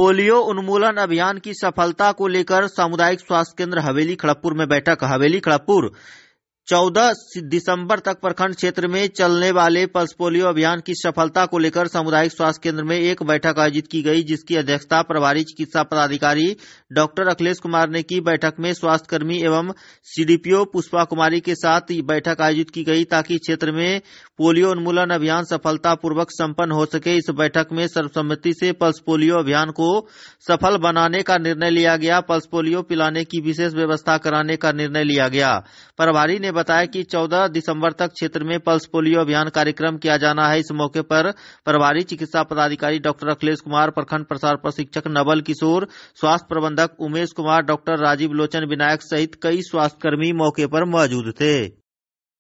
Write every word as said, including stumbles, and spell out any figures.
Polio उन्मूलन अभियान की सफलता को लेकर सामुदायिक स्वास्थ्य केंद्र हवेली खड़गपुर में बैठक। हवेली खड़गपुर चौदह दिसंबर तक प्रखंड क्षेत्र में चलने वाले पल्स पोलियो अभियान की सफलता को लेकर सामुदायिक स्वास्थ्य केंद्र में एक बैठक आयोजित की गई, जिसकी अध्यक्षता प्रभारी चिकित्सा पदाधिकारी डॉक्टर अखिलेश कुमार ने की। बैठक में स्वास्थ्यकर्मी एवं सीडीपीओ पुष्पा कुमारी के साथ बैठक आयोजित की गई ताकि क्षेत्र में पोलियो उन्मूलन अभियान सफलतापूर्वक संपन्न हो सके। इस बैठक में सर्वसम्मति से पल्स पोलियो अभियान को सफल बनाने का निर्णय लिया गया। पल्स पोलियो पिलाने की विशेष व्यवस्था कराने का निर्णय लिया गया। प्रभारी ने बताया कि चौदह दिसंबर तक क्षेत्र में पल्स पोलियो अभियान कार्यक्रम किया जाना है। इस मौके पर प्रभारी चिकित्सा पदाधिकारी डॉक्टर अखिलेश कुमार, प्रखंड प्रसार प्रशिक्षक नवल किशोर, स्वास्थ्य प्रबंधक उमेश कुमार, डॉक्टर राजीव लोचन विनायक सहित कई स्वास्थ्यकर्मी मौके पर मौजूद थे।